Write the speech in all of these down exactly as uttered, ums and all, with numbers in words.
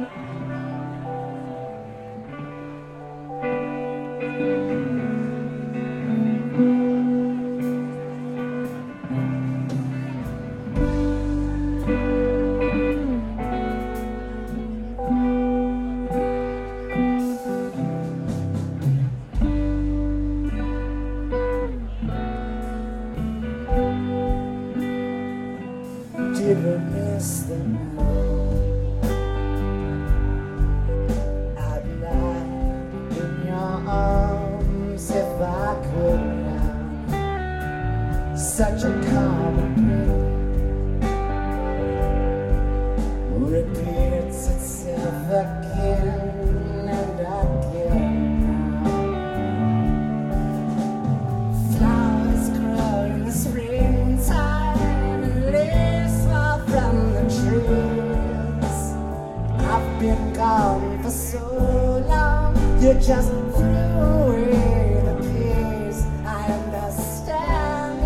Did I miss the night? I'd lie in your arms if I could now. Such a common pain repeats itself again and again now. Flowers grow in the springtime and leaves fall from the trees. I've been gone for so long, you just threw away the keys. I understand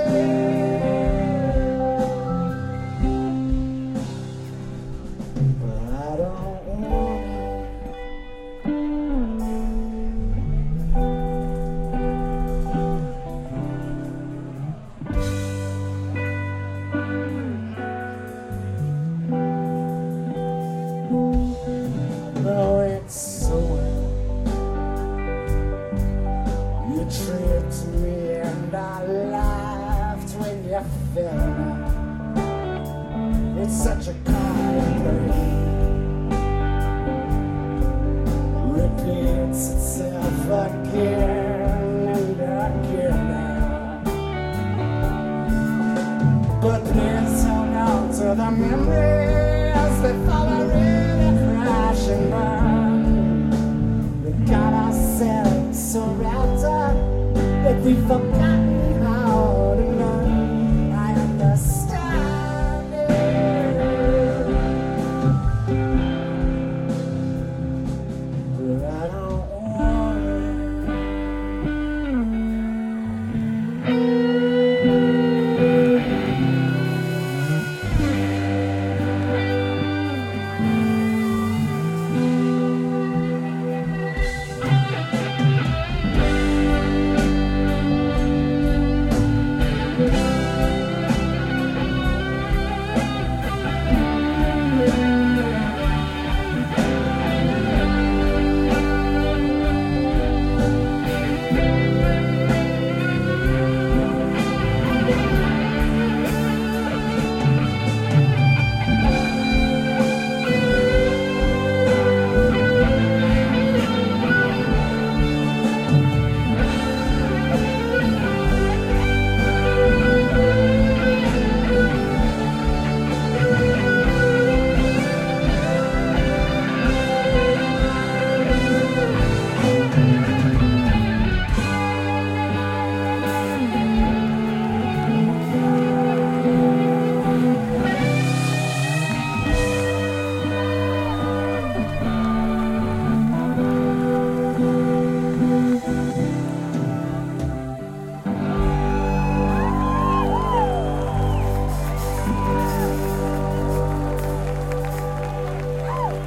it, but I don't want know it so well. You tricked me and I laughed when you fell down. It's such a common play, repeats itself again and again now. But please hold on to the memories that follow in a crash and burn. We got ourselves so wrapped up that we've forgotten how to learn. I understand it, but I don't want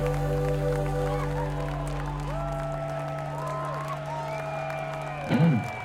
Mm.